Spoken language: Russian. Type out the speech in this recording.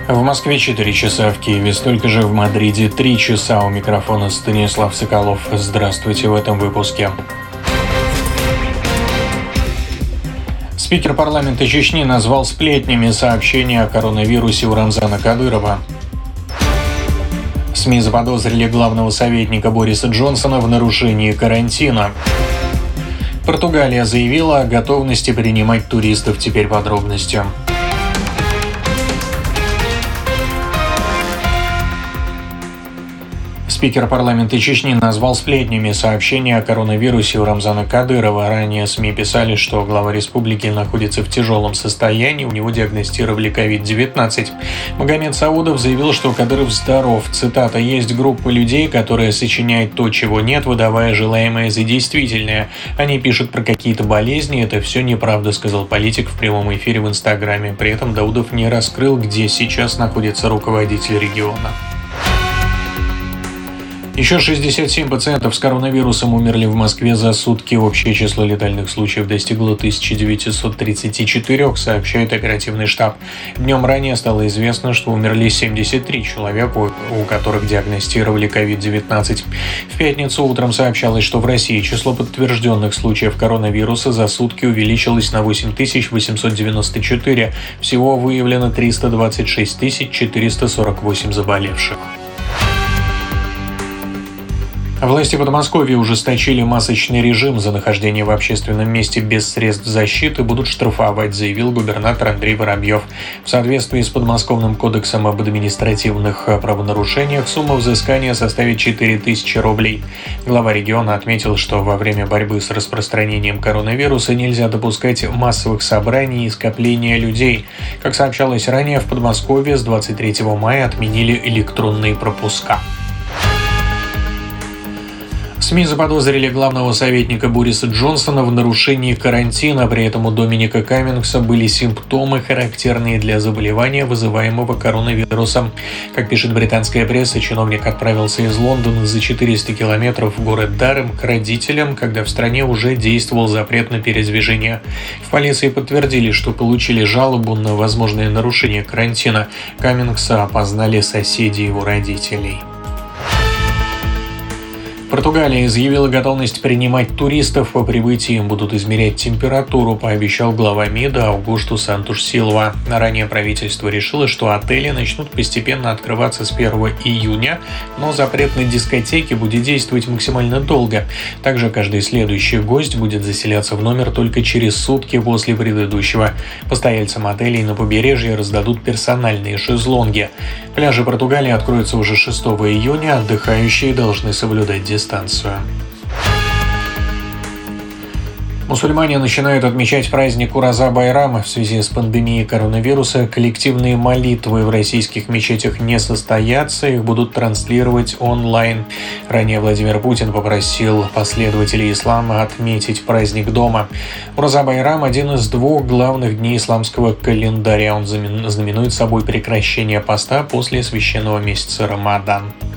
В Москве 4 часа, в Киеве столько же, в Мадриде 3 часа. У микрофона Станислав Соколов. Здравствуйте в этом выпуске. Спикер парламента Чечни назвал сплетнями сообщения о коронавирусе у Рамзана Кадырова. СМИ заподозрили главного советника Бориса Джонсона в нарушении карантина. Португалия заявила о готовности принимать туристов. Теперь подробности. Спикер парламента Чечни назвал сплетнями сообщения о коронавирусе у Рамзана Кадырова. Ранее СМИ писали, что глава республики находится в тяжелом состоянии, у него диагностировали COVID-19. Магомед Саудов заявил, что Кадыров здоров. Цитата: «Есть группа людей, которая сочиняет то, чего нет, выдавая желаемое за действительное. Они пишут про какие-то болезни, это все неправда», — сказал политик в прямом эфире в Инстаграме. При этом Даудов не раскрыл, где сейчас находится руководитель региона. Еще 67 пациентов с коронавирусом умерли в Москве за сутки. Общее число летальных случаев достигло 1934, сообщает оперативный штаб. Днем ранее стало известно, что умерли 73 человека, у которых диагностировали COVID-19. В пятницу утром сообщалось, что в России число подтвержденных случаев коронавируса за сутки увеличилось на 8894. Всего выявлено 326 448 заболевших. Власти Подмосковья ужесточили масочный режим. За нахождение в общественном месте без средств защиты будут штрафовать, заявил губернатор Андрей Воробьев. В соответствии с Подмосковным кодексом об административных правонарушениях сумма взыскания составит 4000 рублей. Глава региона отметил, что во время борьбы с распространением коронавируса нельзя допускать массовых собраний и скопления людей. Как сообщалось ранее, в Подмосковье с 23 мая отменили электронные пропуска. СМИ заподозрили главного советника Бориса Джонсона в нарушении карантина. При этом у Доминика Каммингса были симптомы, характерные для заболевания, вызываемого коронавирусом. Как пишет британская пресса, чиновник отправился из Лондона за 400 километров в город Дарем к родителям, когда в стране уже действовал запрет на передвижение. В полиции подтвердили, что получили жалобу на возможное нарушение карантина. Каммингса опознали соседи его родителей. Португалия изъявила готовность принимать туристов. По прибытии им будут измерять температуру, пообещал глава МИДа Аугусту Сантуш Силва. Ранее правительство решило, что отели начнут постепенно открываться с 1 июня, но запрет на дискотеки будет действовать максимально долго. Также каждый следующий гость будет заселяться в номер только через сутки после предыдущего. Постояльцам отелей на побережье раздадут персональные шезлонги. Пляжи Португалии откроются уже 6 июня, отдыхающие должны соблюдать дистанцию. Мусульмане начинают отмечать праздник Ураза-Байрам. В связи с пандемией коронавируса коллективные молитвы в российских мечетях не состоятся, их будут транслировать онлайн. Ранее Владимир Путин попросил последователей ислама отметить праздник дома. Ураза-Байрам – один из двух главных дней исламского календаря. Он знаменует собой прекращение поста после священного месяца Рамадан.